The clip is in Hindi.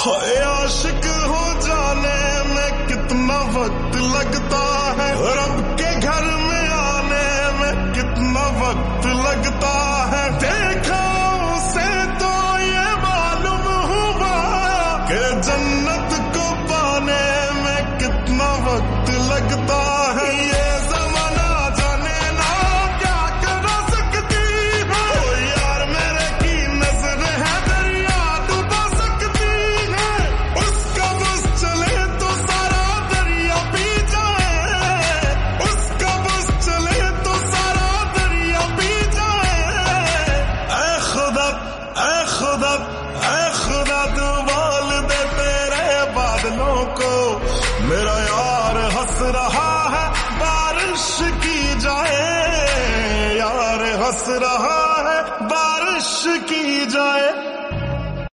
हाय आशिक हो जाने में कितना वक्त लगता है, रब के घर में आने में कितना वक्त लगता है। देखा उसे तो ये मालूम हुआ कि जन्नत को पाने में कितना वक्त लगता है। ये जमाना जाने ना क्या कर सकती है, ओ यार मेरे की नजर है दरिया डुबा सकती है। उसका बस चले तो सारा दरिया पी जाए, उसका बस चले तो सारा दरिया पी जाए। ऐ खुदा ऐ खुदा ऐ खुदा तू बोल दे तेरे बादलों को, मेरा यार हंस रहा है बारिश की जाए, यार हंस रहा है बारिश की जाए।